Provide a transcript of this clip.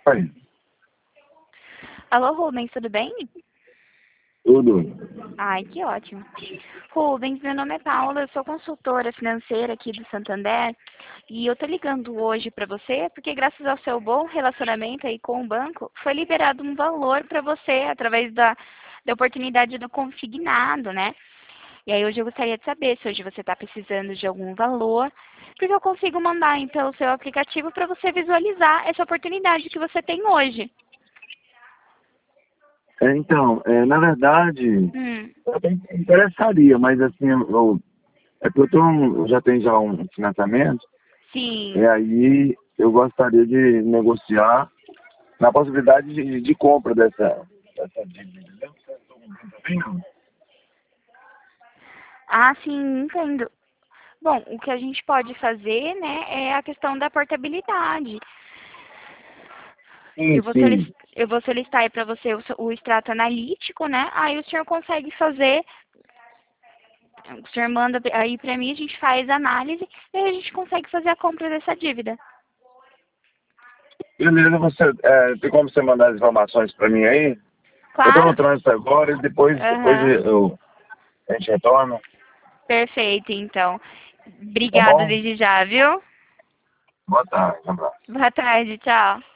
Oi, Alô, Rubens, tudo bem? tudo. Ai, que ótimo. Rubens, meu nome é Paula, eu sou consultora financeira aqui do Santander e eu tô ligando hoje para você porque graças ao seu bom relacionamento aí com o banco, foi liberado um valor para você através da oportunidade do consignado, né? E aí hoje eu gostaria de saber se hoje você está precisando de algum valor, porque eu consigo mandar aí pelo seu aplicativo para você visualizar essa oportunidade que você tem hoje. Na verdade, Hum, eu até interessaria, mas assim, é porque eu já tenho já um financiamento, e sim. aí eu gostaria de negociar na possibilidade de compra dessa dívida, entendeu? Não. Ah, sim, entendo. Bom, o que a gente pode fazer, né, é a questão da portabilidade. Sim, sim. Eu vou solicitar aí para você o extrato analítico, né? Aí o senhor consegue fazer, o senhor manda aí para mim, a gente faz a análise e aí a gente consegue fazer a compra dessa dívida. Beleza, tem como você mandar as informações para mim aí? Eu estou no Claro? trânsito agora e depois Aham. a gente retorna, Perfeito, então. tá Obrigada bom? desde já, viu? Boa tarde, um abraço. Boa tarde, tchau.